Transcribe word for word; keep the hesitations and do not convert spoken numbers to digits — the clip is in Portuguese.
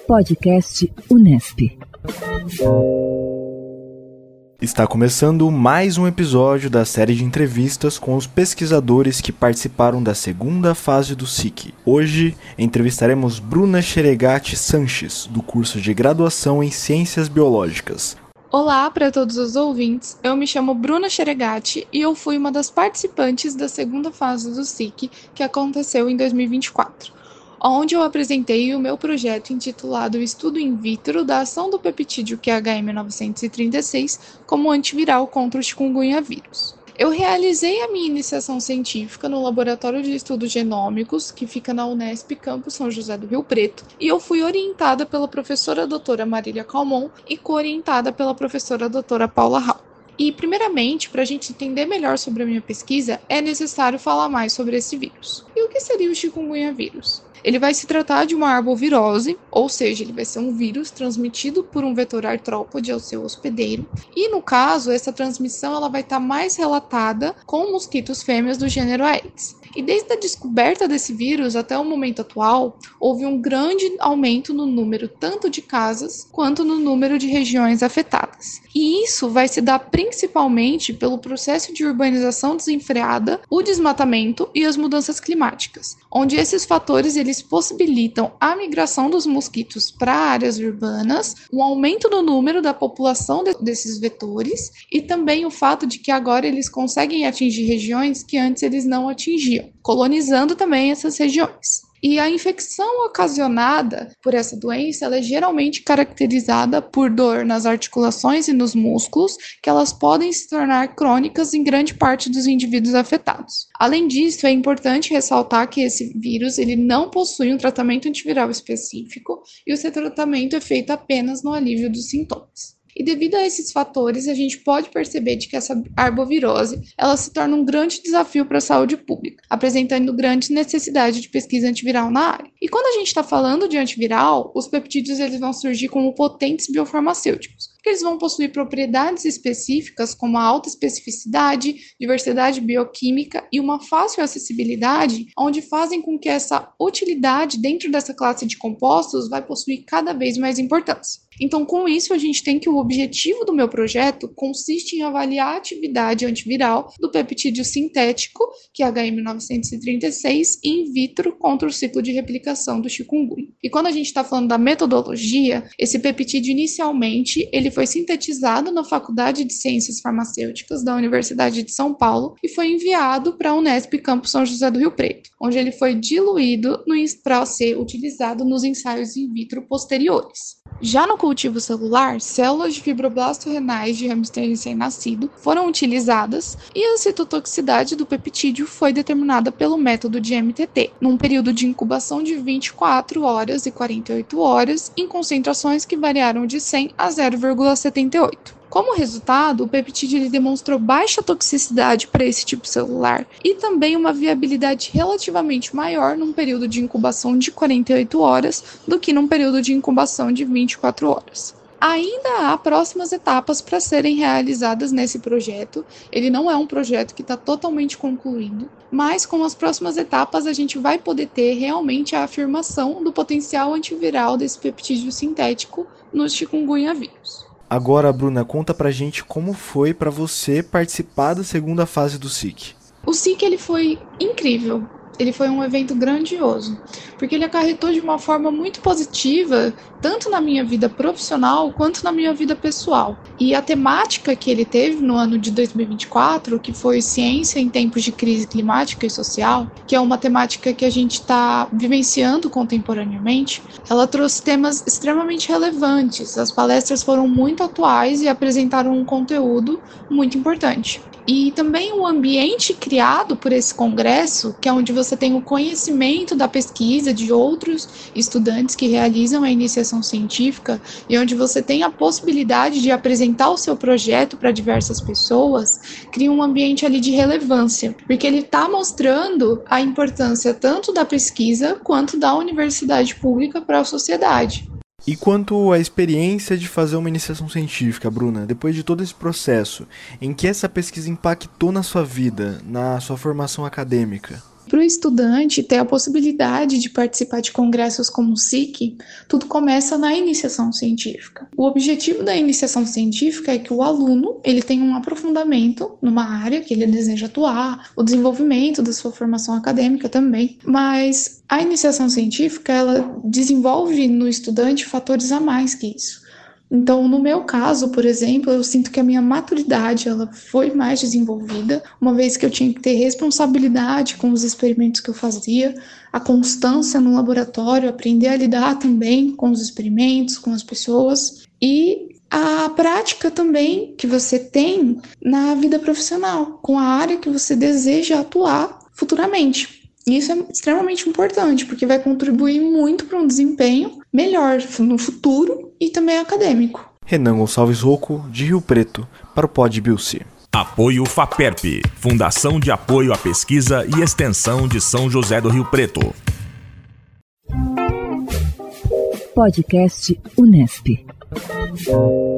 Podcast Unesp. Está começando mais um episódio da série de entrevistas com os pesquisadores que participaram da segunda fase do S I C. Hoje, entrevistaremos Bruna Cheregati Sanches, do curso de graduação em Ciências Biológicas. Olá para todos os ouvintes, eu me chamo Bruna Cheregati e eu fui uma das participantes da segunda fase do S I C que aconteceu em dois mil e vinte e quatro, onde eu apresentei o meu projeto intitulado Estudo in vitro da ação do peptídeo Q H M novecentos e trinta e seis como antiviral contra o chikungunya vírus. Eu realizei a minha iniciação científica no Laboratório de Estudos Genômicos, que fica na Unesp, Campus São José do Rio Preto, e eu fui orientada pela professora doutora Marília Calmon e co-orientada pela professora doutora Paula Hall. E, primeiramente, para a gente entender melhor sobre a minha pesquisa, é necessário falar mais sobre esse vírus. E o que seria o chikungunya vírus? Ele vai se tratar de uma arbovirose, ou seja, ele vai ser um vírus transmitido por um vetor artrópode ao seu hospedeiro. E, no caso, essa transmissão ela vai estar mais relatada com mosquitos fêmeas do gênero Aedes. E desde a descoberta desse vírus até o momento atual, houve um grande aumento no número tanto de casas quanto no número de regiões afetadas. E isso vai se dar principalmente pelo processo de urbanização desenfreada, o desmatamento e as mudanças climáticas, onde esses fatores eles possibilitam a migração dos mosquitos para áreas urbanas, o aumento do número da população de, desses vetores e também o fato de que agora eles conseguem atingir regiões que antes eles não atingiam, colonizando também essas regiões. E a infecção ocasionada por essa doença ela é geralmente caracterizada por dor nas articulações e nos músculos, que elas podem se tornar crônicas em grande parte dos indivíduos afetados. Além disso, é importante ressaltar que esse vírus ele não possui um tratamento antiviral específico e o seu tratamento é feito apenas no alívio dos sintomas. E devido a esses fatores, a gente pode perceber de que essa arbovirose ela se torna um grande desafio para a saúde pública, apresentando grande necessidade de pesquisa antiviral na área. E quando a gente está falando de antiviral, os peptídeos eles vão surgir como potentes biofarmacêuticos, porque eles vão possuir propriedades específicas como a alta especificidade, diversidade bioquímica e uma fácil acessibilidade, onde fazem com que essa utilidade dentro dessa classe de compostos vai possuir cada vez mais importância. Então, com isso, a gente tem que o objetivo do meu projeto consiste em avaliar a atividade antiviral do peptídeo sintético, Q H M novecentos e trinta e seis, in vitro contra o ciclo de replicação do chikungunya. E quando a gente está falando da metodologia, esse peptídeo inicialmente ele foi sintetizado na Faculdade de Ciências Farmacêuticas da Universidade de São Paulo e foi enviado para a Unesp Campus São José do Rio Preto, onde ele foi diluído para ser utilizado nos ensaios in vitro posteriores. Já no cultivo celular, células de fibroblasto renais de hamster recém-nascido foram utilizadas e a citotoxicidade do peptídeo foi determinada pelo método de M T T, num período de incubação de vinte e quatro horas e quarenta e oito horas, em concentrações que variaram de cem a zero vírgula setenta e oito. Como resultado, o peptídeo ele demonstrou baixa toxicidade para esse tipo celular e também uma viabilidade relativamente maior num período de incubação de quarenta e oito horas do que num período de incubação de vinte e quatro horas. Ainda há próximas etapas para serem realizadas nesse projeto. Ele não é um projeto que está totalmente concluído, mas com as próximas etapas a gente vai poder ter realmente a afirmação do potencial antiviral desse peptídeo sintético no chikungunya vírus. Agora, Bruna, conta pra gente como foi para você participar da segunda fase do S I C. O S I C ele foi incrível. Ele foi um evento grandioso, porque ele acarretou de uma forma muito positiva, tanto na minha vida profissional, quanto na minha vida pessoal. E a temática que ele teve no ano de dois mil e vinte e quatro, que foi Ciência em Tempos de Crise Climática e Social, que é uma temática que a gente está vivenciando contemporaneamente, ela trouxe temas extremamente relevantes. As palestras foram muito atuais e apresentaram um conteúdo muito importante. E também o ambiente criado por esse congresso, que é onde você tem o conhecimento da pesquisa de outros estudantes que realizam a iniciação científica e onde você tem a possibilidade de apresentar o seu projeto para diversas pessoas, cria um ambiente ali de relevância, porque ele está mostrando a importância tanto da pesquisa quanto da universidade pública para a sociedade. E quanto à experiência de fazer uma iniciação científica, Bruna, depois de todo esse processo, em que essa pesquisa impactou na sua vida, na sua formação acadêmica? Para o estudante ter a possibilidade de participar de congressos como o S I C, tudo começa na iniciação científica. O objetivo da iniciação científica é que o aluno ele tenha um aprofundamento numa área que ele deseja atuar, o desenvolvimento da sua formação acadêmica também, mas a iniciação científica ela desenvolve no estudante fatores a mais que isso. Então, no meu caso, por exemplo, eu sinto que a minha maturidade ela foi mais desenvolvida, uma vez que eu tinha que ter responsabilidade com os experimentos que eu fazia, a constância no laboratório, aprender a lidar também com os experimentos, com as pessoas, e a prática também que você tem na vida profissional, com a área que você deseja atuar futuramente. Isso é extremamente importante, porque vai contribuir muito para um desempenho melhor no futuro e também acadêmico. Renan Gonçalves Rocco, de Rio Preto, para o Pod Bilce. Apoio FAPERP, Fundação de Apoio à Pesquisa e Extensão de São José do Rio Preto. Podcast Unesp.